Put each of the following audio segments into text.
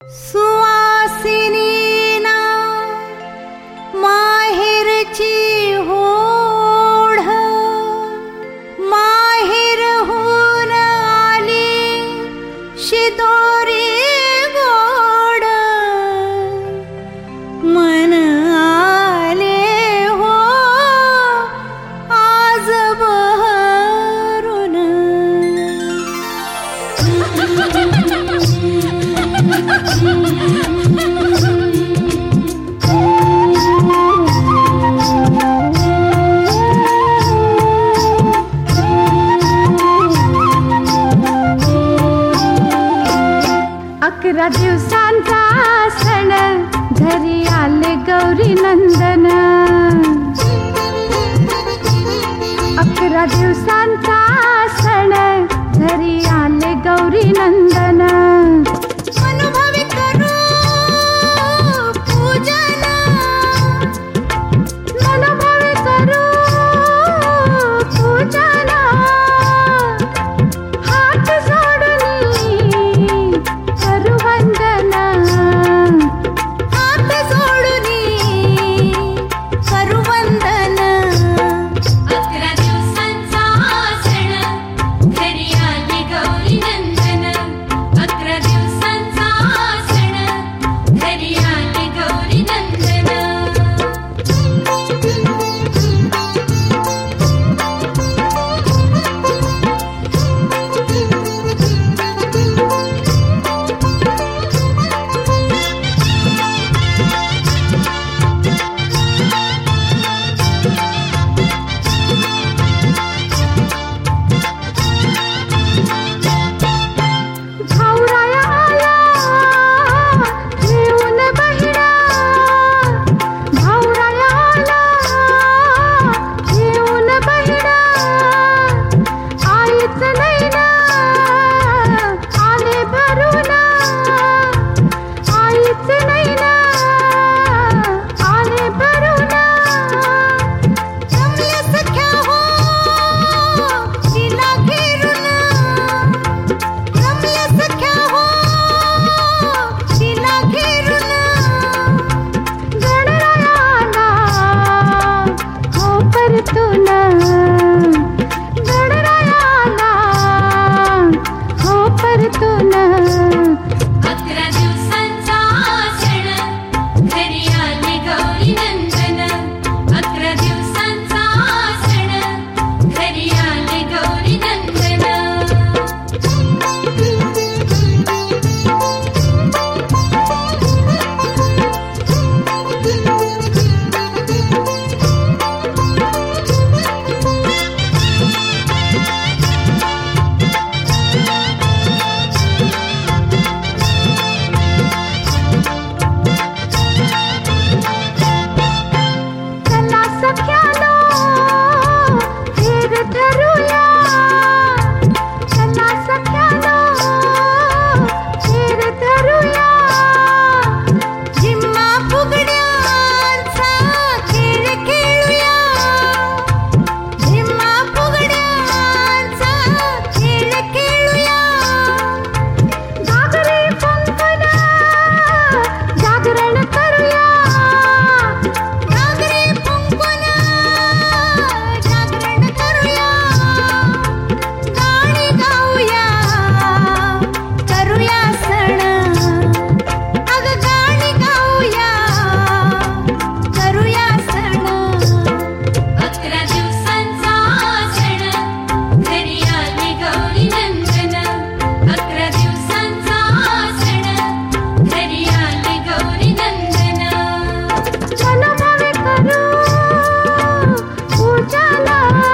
सुवासिनी ना माहेरची होड माहेरहून आली शिदोरी गोड मन आले हो आज बहरून अकरा दिवसांचा सण घरी आले गौरी नंदन. 11 दिवसांचा सण घरी आले गौरी नंदन. अनुभवी करू पूजन अनुभवी करू पूजन हात जोडून करू वंदन. हात जोडून करू वंदन. 11 दिवसांचा सण घरी आली गौरी नंदन. 11 दिवसांचा सण घरी आली गौरी नंदन. भाऊराया आला घेऊन बहिणा. भाऊराया आला घेऊन बहिणा. आईच नैना आले भरून. आईच नैना आले भरून. रमल्या सख्या हो तिला घेरून. रमल्या सख्या हो तिला घेरून. गणरायाला हो परतून. गणरायाला हो परतून. 11 दिवसांचा सण घरी आली गौरी नंदन. 11 दिवसांचा सण घरी आली गौरी नंदन. चला सख्यानो हेर धरूया. चला सख्यानो हेर धरूया. जिम्मा फुगड्यांचा खेळ खेळूया. जिम्मा फुगड्यांचा खेळ खेळूया. घागरी कुंकून जागरण करूया. घागरी कुंकून जागरण करूया. गाणी गाऊया करूया सण. अग गाणी गाऊया करूया सण. 11 दिवसांचा सण घरी आली गौरी नंदन. 11 दिवसांचा सण घरी आली गौरी नंदन. अनुभवी करू पूजन.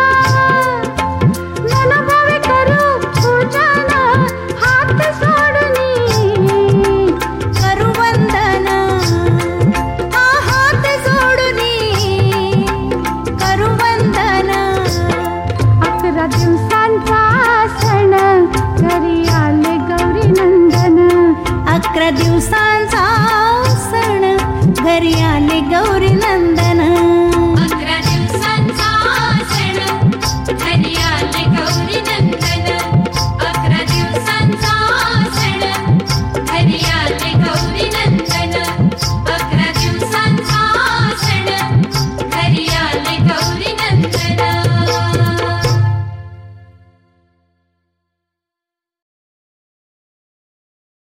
अनुभवी करू पूजन हात जोडून करू वंदन. हात जोडून करू वंदन. 11 दिवसांचा सण घरी आले गौरी नंदन. 11 दिवसांचा सण घरी आले गौरी नंदन.